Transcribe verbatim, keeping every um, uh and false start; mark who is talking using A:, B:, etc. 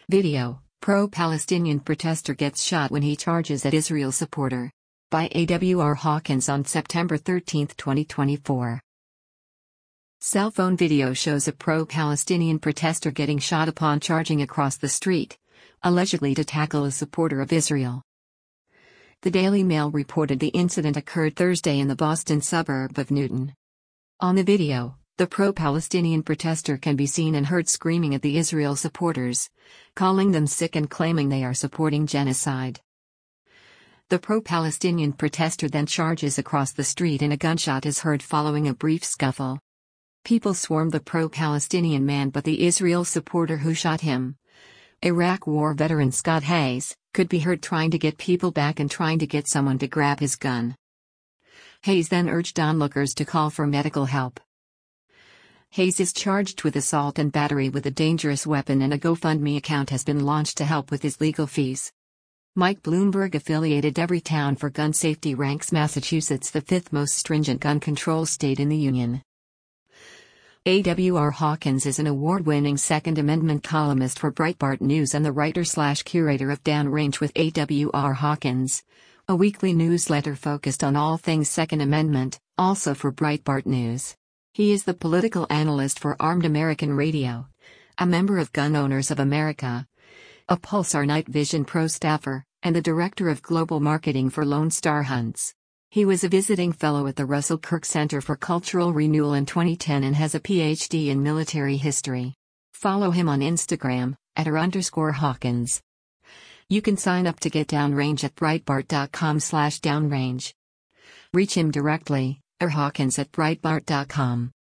A: Video: Pro-Palestinian protester gets shot when he charges at Israel supporter. By A W R Hawkins on September thirteenth, twenty twenty-four. Cell phone video shows a pro-Palestinian protester getting shot upon charging across the street, allegedly to tackle a supporter of Israel. The Daily Mail reported the incident occurred Thursday in the Boston suburb of Newton. On the video, the pro-Palestinian protester can be seen and heard screaming at the Israel supporters, calling them sick and claiming they are supporting genocide. The pro-Palestinian protester then charges across the street and a gunshot is heard following a brief scuffle. People swarmed the pro-Palestinian man, but the Israel supporter who shot him, Iraq War veteran Scott Hayes, could be heard trying to get people back and trying to get someone to grab his gun. Hayes then urged onlookers to call for medical help. Hayes is charged with assault and battery with a dangerous weapon, and a GoFundMe account has been launched to help with his legal fees. Mike Bloomberg affiliated Everytown for Gun Safety ranks Massachusetts the fifth most stringent gun control state in the union. A W R Hawkins is an award-winning Second Amendment columnist for Breitbart News and the writer-slash-curator of Downrange with A W R Hawkins, a weekly newsletter focused on all things Second Amendment, also for Breitbart News. He is the political analyst for Armed American Radio, a member of Gun Owners of America, a Pulsar Night Vision Pro staffer, and the director of global marketing for Lone Star Hunts. He was a visiting fellow at the Russell Kirk Center for Cultural Renewal in twenty ten and has a P H D in military history. Follow him on Instagram, at r underscore Hawkins. You can sign up to get Downrange at breitbart dot com slash downrange. Reach him directly, or Hawkins at breitbart dot com.